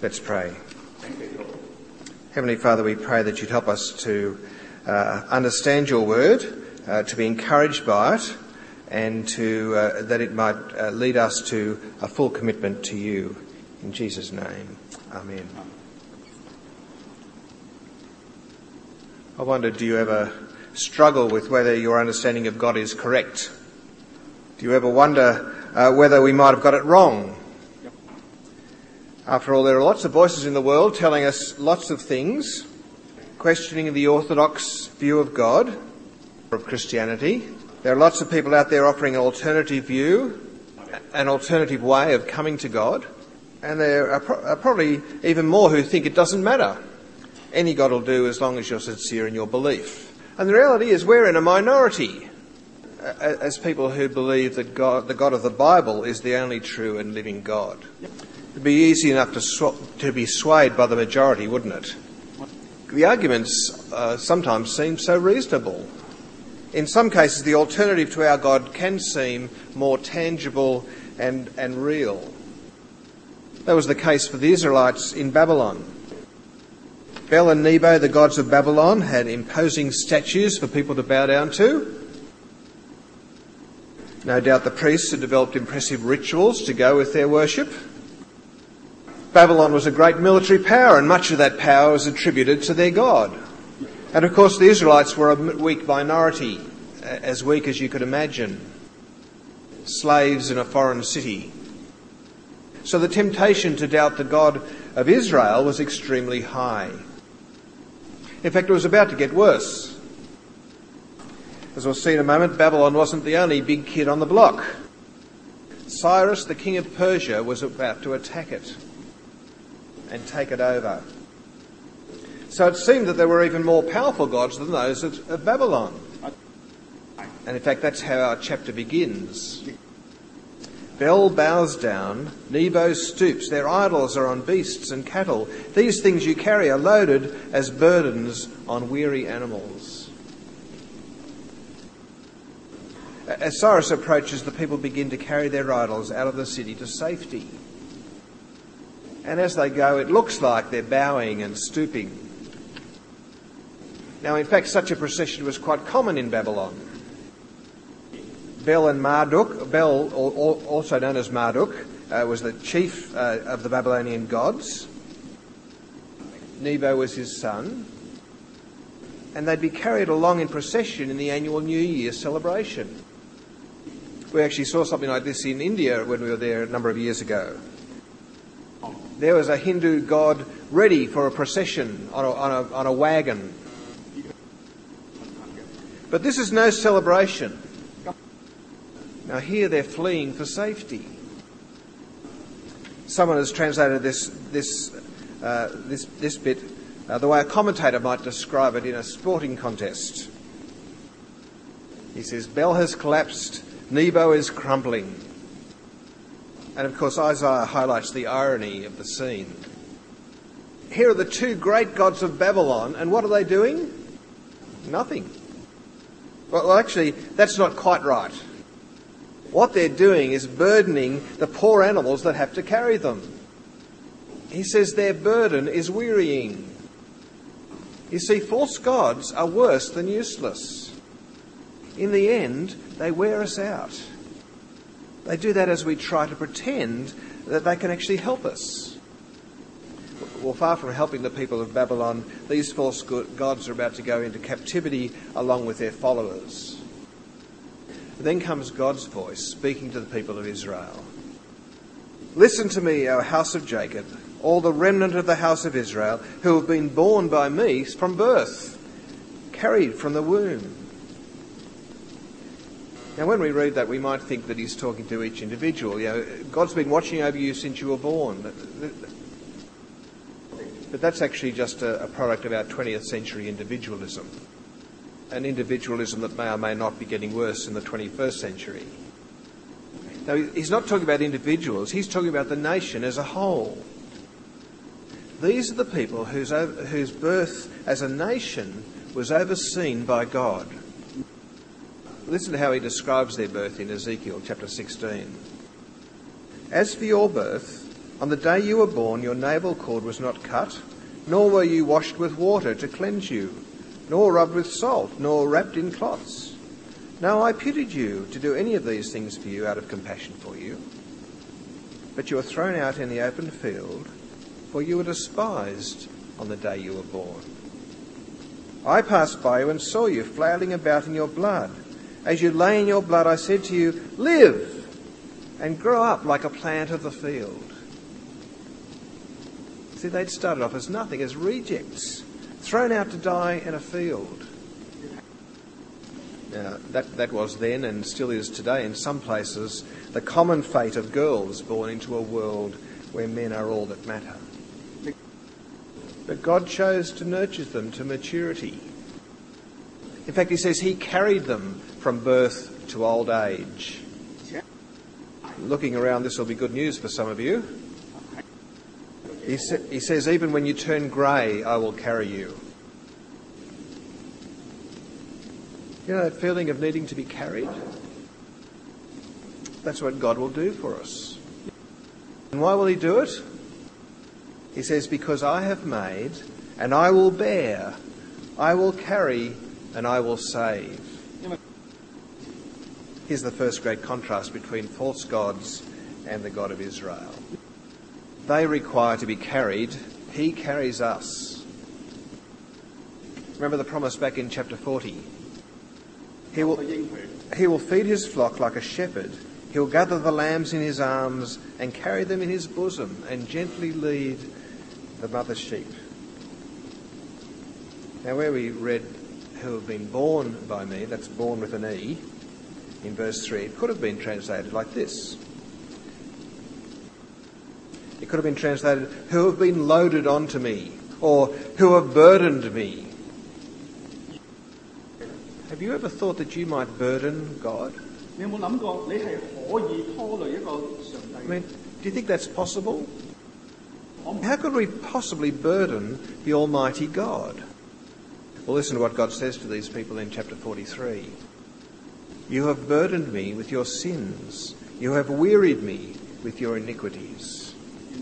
Let's pray. Heavenly Father, we pray that you'd help us to understand your word, to be encouraged by it, and that it might lead us to a full commitment to you. In Jesus' name, amen. I wonder, do you ever struggle with whether your understanding of God is correct? Do you ever wonder whether we might have got it wrong? After all, there are lots of voices in the world telling us lots of things, questioning the orthodox view of God, of Christianity. There are lots of people out there offering an alternative view, an alternative way of coming to God. And there are probably even more who think it doesn't matter. Any God will do as long as you're sincere in your belief. And the reality is we're in a minority as people who believe that God, the God of the Bible, is the only true and living God. It'd be easy enough to be swayed by the majority, wouldn't it? The arguments sometimes seem so reasonable. In some cases, the alternative to our God can seem more tangible and real. That was the case for the Israelites in Babylon. Bel and Nebo, the gods of Babylon, had imposing statues for people to bow down to. No doubt the priests had developed impressive rituals to go with their worship. Babylon was a great military power, and much of that power was attributed to their god. And of course the Israelites were a weak minority, as weak as you could imagine. Slaves in a foreign city. So the temptation to doubt the God of Israel was extremely high. In fact, it was about to get worse. As we'll see in a moment, Babylon wasn't the only big kid on the block. Cyrus, the king of Persia, was about to attack it and take it over. So it seemed that there were even more powerful gods than those of Babylon. And in fact, that's how our chapter begins. Bel bows down, Nebo stoops. Their idols are on beasts and cattle. These things you carry are loaded as burdens on weary animals. As Cyrus approaches, the people begin to carry their idols out of the city to safety. And as they go, it looks like they're bowing and stooping. Now, in fact, such a procession was quite common in Babylon. Bel and Marduk, Bel, also known as Marduk, was the chief of the Babylonian gods. Nebo was his son. And they'd be carried along in procession in the annual New Year celebration. We actually saw something like this in India when we were there a number of years ago. There was a Hindu god ready for a procession on a wagon. But this is no celebration. Now here they're fleeing for safety. Someone has translated this bit the way a commentator might describe it in a sporting contest. He says, Bel has collapsed, Nebo is crumbling. And of course Isaiah highlights the irony of the scene. Here are the two great gods of Babylon, and what are they doing? Nothing. Well, actually, that's not quite right. What they're doing is burdening the poor animals that have to carry them. He says their burden is wearying. You see, false gods are worse than useless. In the end, they wear us out. They do that as we try to pretend that they can actually help us. Well, far from helping the people of Babylon, these false gods are about to go into captivity along with their followers. Then comes God's voice speaking to the people of Israel. Listen to me, O house of Jacob, all the remnant of the house of Israel, who have been born by me from birth, carried from the womb. Now, when we read that, we might think that he's talking to each individual. You know, God's been watching over you since you were born. But that's actually just a product of our 20th century individualism. An individualism that may or may not be getting worse in the 21st century. Now, he's not talking about individuals. He's talking about the nation as a whole. These are the people whose birth as a nation was overseen by God. Listen to how he describes their birth in Ezekiel chapter 16. As for your birth, On the day you were born, your navel cord was not cut, nor were you washed with water to cleanse you, nor rubbed with salt, nor wrapped in cloths. No, I pitied you to do any of these things for you out of compassion for you. But you were thrown out in the open field, for you were despised on the day you were born. I passed by you and saw you flailing about in your blood. As you lay in your blood, I said to you, live and grow up like a plant of the field. See, they'd started off as nothing, as rejects, thrown out to die in a field. Now, that was then and still is today in some places the common fate of girls born into a world where men are all that matter. But God chose to nurture them to maturity. In fact, he says he carried them from birth to old age. Looking around, this will be good news for some of you. He says, even when you turn grey, I will carry you. You know that feeling of needing to be carried? That's what God will do for us. And why will he do it? He says, because I have made, and I will bear, I will carry, and I will save. Here's the first great contrast between false gods and the God of Israel. They require to be carried. He carries us. Remember the promise back in chapter 40. He will feed his flock like a shepherd. He'll gather the lambs in his arms and carry them in his bosom and gently lead the mother sheep. Now where we read who have been born by me, that's born with an E, in verse 3, it could have been translated like this. It could have been translated, who have been loaded onto me, or who have burdened me. Have you ever thought that you might burden God? I mean, do you think that's possible? How could we possibly burden the Almighty God? Well, listen to what God says to these people in chapter 43. You have burdened me with your sins. You have wearied me with your iniquities.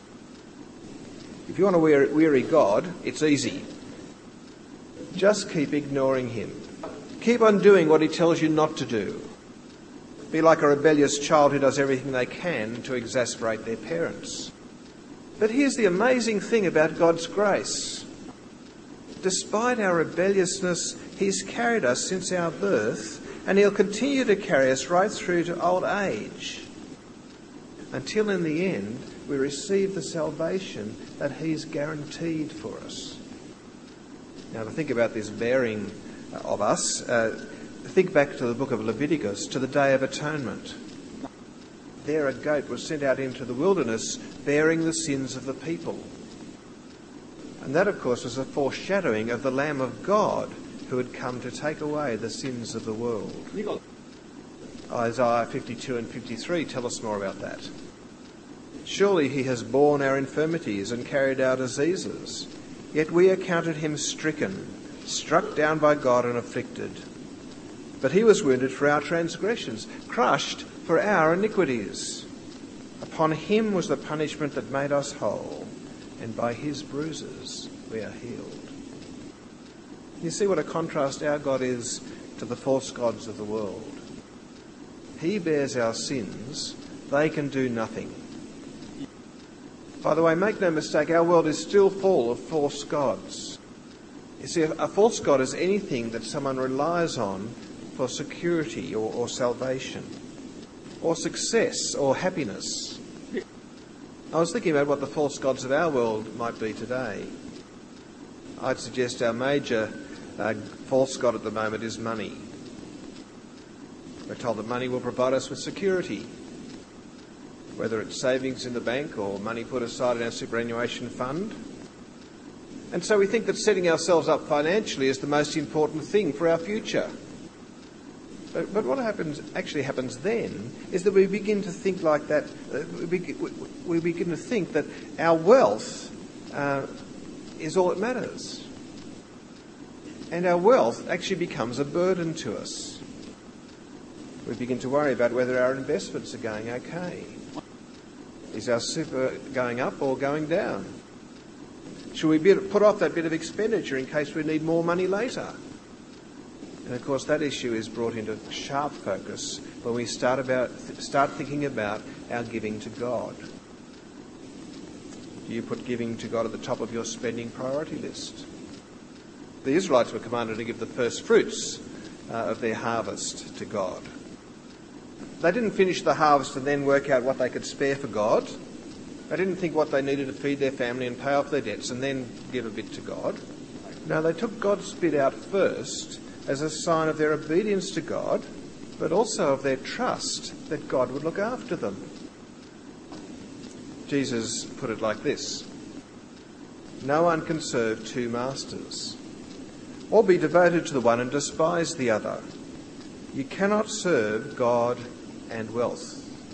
If you want to weary God, it's easy. Just keep ignoring him. Keep on doing what he tells you not to do. Be like a rebellious child who does everything they can to exasperate their parents. But here's the amazing thing about God's grace. Despite our rebelliousness, he's carried us since our birth, and he'll continue to carry us right through to old age, until in the end we receive the salvation that he's guaranteed for us. Now, to think about this bearing of us, think back to the book of Leviticus, to the Day of Atonement. There a goat was sent out into the wilderness bearing the sins of the people. And that, of course, was a foreshadowing of the Lamb of God who had come to take away the sins of the world. Isaiah 52 and 53 tell us more about that. Surely he has borne our infirmities and carried our diseases, yet we accounted him stricken, struck down by God and afflicted. But he was wounded for our transgressions, crushed for our iniquities. Upon him was the punishment that made us whole, and by his bruises we are healed. You see what a contrast our God is to the false gods of the world. He bears our sins, they can do nothing. By the way, make no mistake, our world is still full of false gods. You see, a false god is anything that someone relies on for security or salvation, or success or happiness. I was thinking about what the false gods of our world might be today. I'd suggest our major false god at the moment is money. We're told that money will provide us with security, whether it's savings in the bank or money put aside in our superannuation fund. And so we think that setting ourselves up financially is the most important thing for our future. But what actually happens then is that we begin to think like that. We begin to think that our wealth is all that matters. And our wealth actually becomes a burden to us. We begin to worry about whether our investments are going okay. Is our super going up or going down? Should we put off that bit of expenditure in case we need more money later? And of course that issue is brought into sharp focus when we start thinking about our giving to God. Do you put giving to God at the top of your spending priority list? The Israelites were commanded to give the first fruits of their harvest to God. They didn't finish the harvest and then work out what they could spare for God. They didn't think what they needed to feed their family and pay off their debts and then give a bit to God. No, they took God's bit out first as a sign of their obedience to God, but also of their trust that God would look after them. Jesus put it like this: no one can serve two masters, or be devoted to the one and despise the other. You cannot serve God and wealth.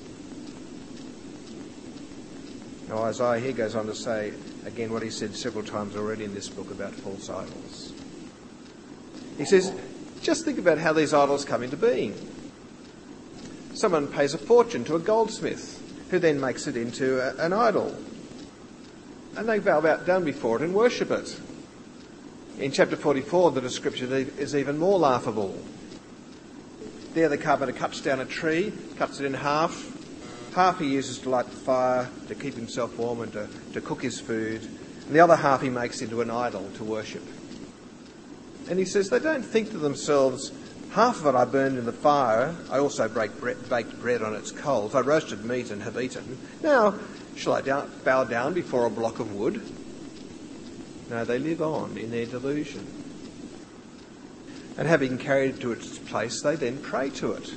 Now Isaiah here goes on to say again what he said several times already in this book about false idols. He says, just think about how these idols come into being. Someone pays a fortune to a goldsmith who then makes it into an idol. And they bow down before it and worship it. In chapter 44, the description is even more laughable. There the carpenter cuts down a tree, cuts it in half. Half he uses to light the fire, to keep himself warm and to cook his food. And the other half he makes into an idol to worship. And he says they don't think to themselves, half of it I burned in the fire, I also baked bread on its coals, I roasted meat and have eaten. Now, shall I bow down before a block of wood? No, they live on in their delusion. And having carried it to its place, they then pray to it.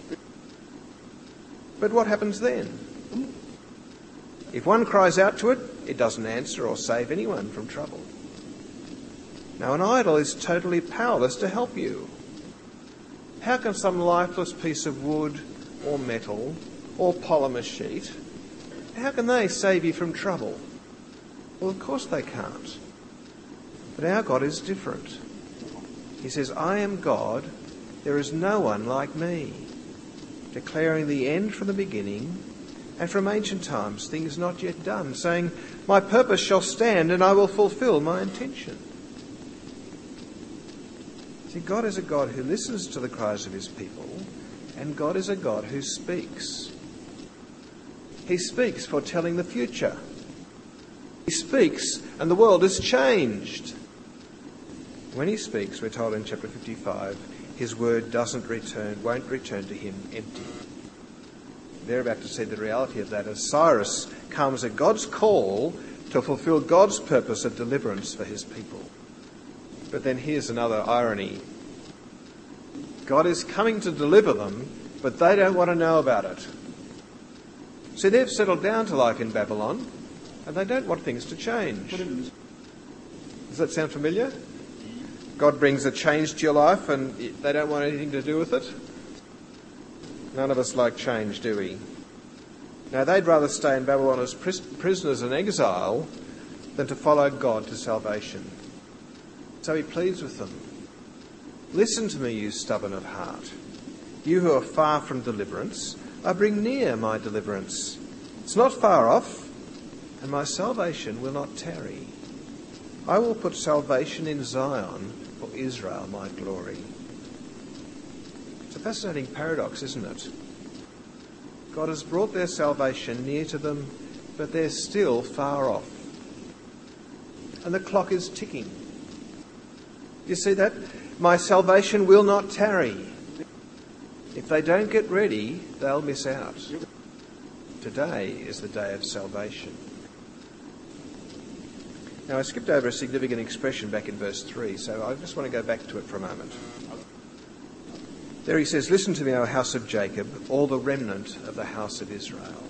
But what happens then? If one cries out to it, it doesn't answer or save anyone from trouble. Now, an idol is totally powerless to help you. How can some lifeless piece of wood or metal or polymer sheet, how can they save you from trouble? Well, of course they can't. But our God is different. He says, I am God, there is no one like me, declaring the end from the beginning, and from ancient times things not yet done, saying, my purpose shall stand and I will fulfill my intention. See, God is a God who listens to the cries of his people, and God is a God who speaks. He speaks foretelling the future. He speaks and the world is changed. When he speaks, we're told in chapter 55, his word won't return to him empty. They're about to see the reality of that as Cyrus comes at God's call to fulfill God's purpose of deliverance for his people. But then here's another irony. God is coming to deliver them, but they don't want to know about it. See, they've settled down to life in Babylon, and they don't want things to change. Does that sound familiar? God brings a change to your life and they don't want anything to do with it? None of us like change, do we? Now, they'd rather stay in Babylon as prisoners in exile than to follow God to salvation. So he pleads with them. Listen to me, you stubborn of heart. You who are far from deliverance, I bring near my deliverance. It's not far off, and my salvation will not tarry. I will put salvation in Zion for Israel, my glory. It's a fascinating paradox, isn't it? God has brought their salvation near to them, but they're still far off. And the clock is ticking. You see that? My salvation will not tarry. If they don't get ready, they'll miss out. Today is the day of salvation. Now, I skipped over a significant expression back in verse 3, so I just want to go back to it for a moment. There he says, listen to me, O house of Jacob, all the remnant of the house of Israel.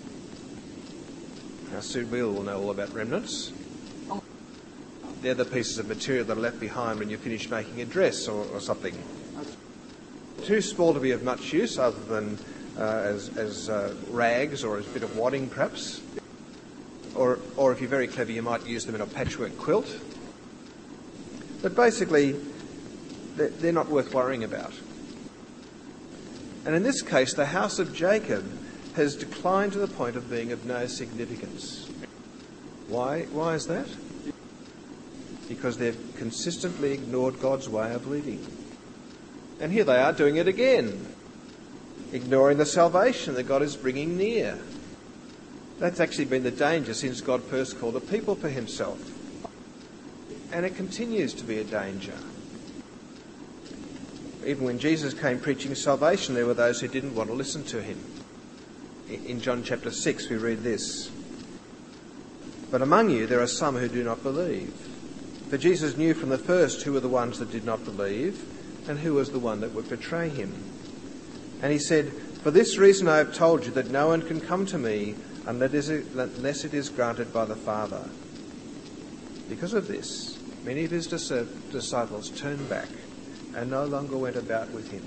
Now, soon we will know all about remnants. They're the pieces of material that are left behind when you finish making a dress or something. Too small to be of much use other than as rags or as a bit of wadding perhaps. Or if you're very clever, you might use them in a patchwork quilt. But basically, they're not worth worrying about. And in this case, the house of Jacob has declined to the point of being of no significance. Why is that? Because they've consistently ignored God's way of living. And here they are doing it again, ignoring the salvation that God is bringing near. That's actually been the danger since God first called a people for himself. And it continues to be a danger. Even when Jesus came preaching salvation, there were those who didn't want to listen to him. In John chapter 6 we read this: "But among you there are some who do not believe." For Jesus knew from the first who were the ones that did not believe and who was the one that would betray him. And he said, "For this reason I have told you that no one can come to me unless it is granted by the Father." Because of this, many of his disciples turned back and no longer went about with him.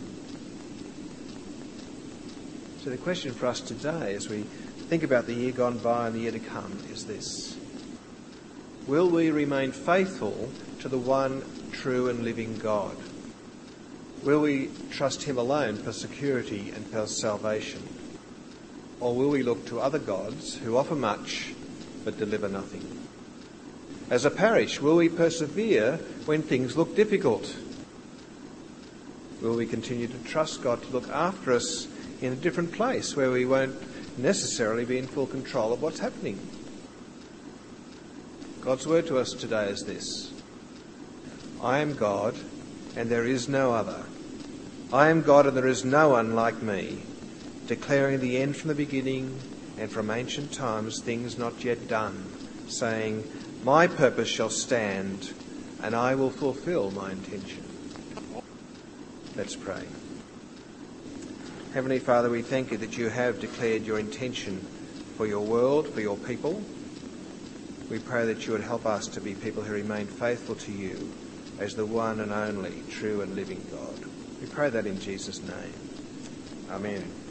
So the question for us today, as we think about the year gone by and the year to come, is this: will we remain faithful to the one true and living God? Will we trust him alone for security and for salvation? Or will we look to other gods who offer much but deliver nothing? As a parish, will we persevere when things look difficult? Will we continue to trust God to look after us in a different place where we won't necessarily be in full control of what's happening? God's word to us today is this: I am God and there is no other. I am God and there is no one like me, declaring the end from the beginning and from ancient times things not yet done, saying, my purpose shall stand and I will fulfill my intention. Let's pray. Heavenly Father, we thank you that you have declared your intention for your world, for your people. We pray that you would help us to be people who remain faithful to you as the one and only true and living God. We pray that in Jesus' name. Amen.